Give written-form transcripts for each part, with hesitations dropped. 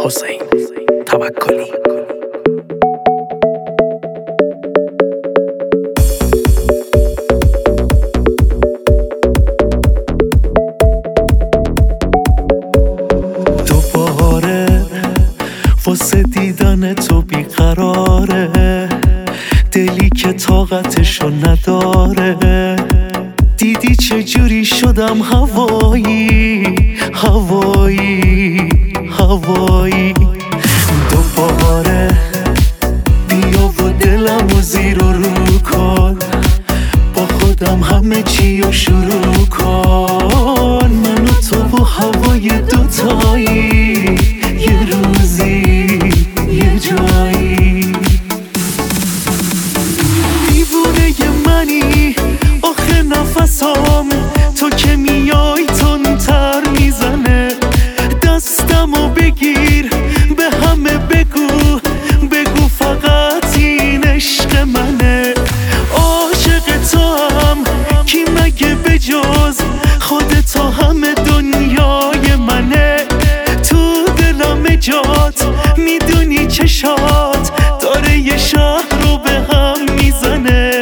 حسین توکلی. دوباره واسه دیدن تو بیقراره، دلی که طاقتشو نداره. دیدی چجوری شدم هوایی هوایی هوایی. دوباره بیا و دلمو زیر و رو کن، با خودم همه چیو شروع کن. من و تو و هوای دوتایی، یه روزی یه جایی. دیوونه منی آخه نفسام، تو که میای تندتر میزنه. دستمو بگیر به همه بگو، بگو فقط این عشق منه. عاشق تو هم کی مگه بجز خودت، همه دنیای منه. تو دلم جات میدونی چشات داره یه شهر رو به هم میزنه.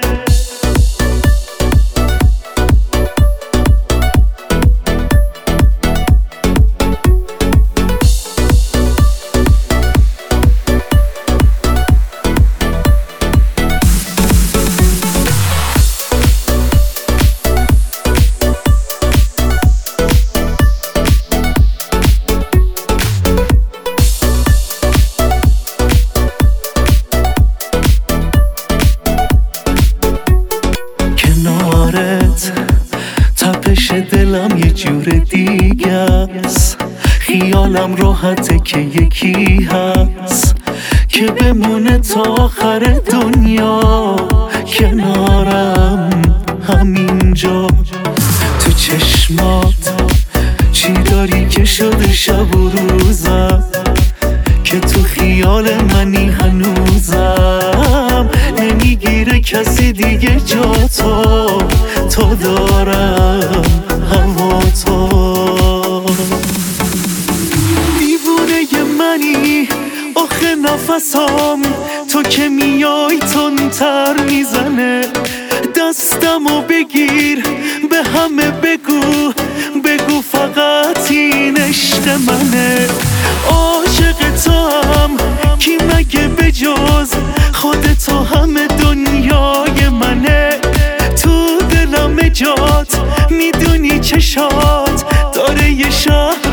تپش دلم یه جور دیگه است، خیالم راحته که یکی هست که بمونه تا آخر دنیا کنارم همینجا. تو چشمات چی داری که شده شب و روزم، که تو خیال منی هنوزم. نمیگیره کسی دیگه جا تو دارم هوا تو. دیوونه منی آخه نفسام، تو که میای تندتر میزنه. دستمو بگیر به همه بگو، بگو فقط این عشق منه. عاشق تو هم کی مگه بجز خودت، همه دنیای منه. تو دلم جات میدونی چشات داره یه شهر